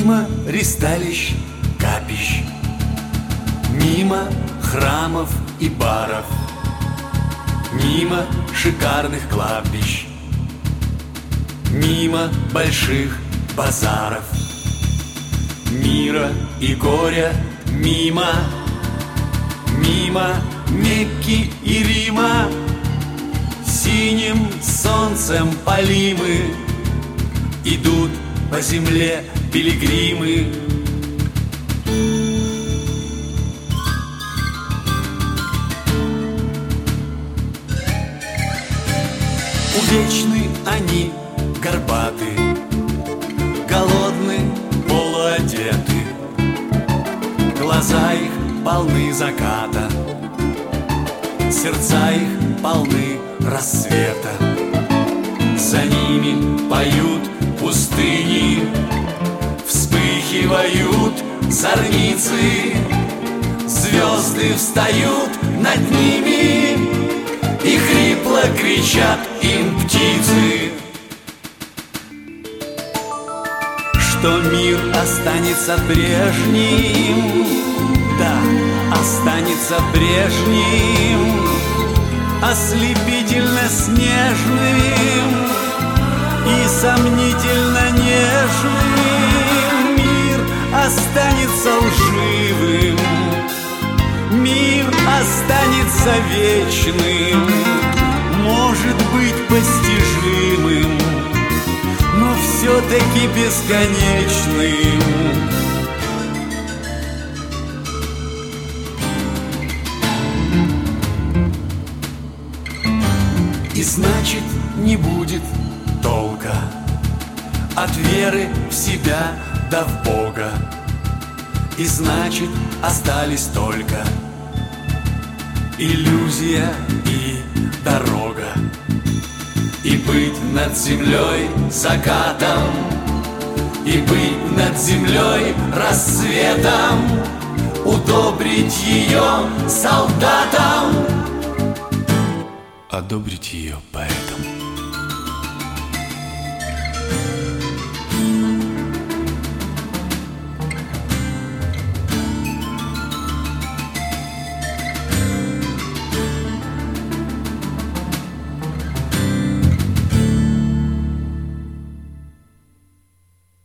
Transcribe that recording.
Мимо ристалищ, капищ, мимо храмов и баров, мимо шикарных кладбищ, мимо больших базаров, мира и горя мимо, мимо Мекки и Рима. Синим солнцем полимы идут по земле пилигримы. Увечны они, горбаты, голодны, полуодеты, глаза их полны заката, сердца их полны рассвета. За ними поют пустыни, вспыхивают зорницы, звезды встают над ними, и хрипло кричат им птицы, что мир останется прежним. Да, останется прежним, ослепительно снежным и сомнительно нежным. Мир останется лживым, мир останется вечным, может быть постижимым, но все-таки бесконечным. И значит, не будет толка от веры в себя да в Бога. И значит, остались только иллюзия и дорога. И быть над землей закатом, и быть над землей рассветом, удобрить ее солдатам, одобрить ее поэтом.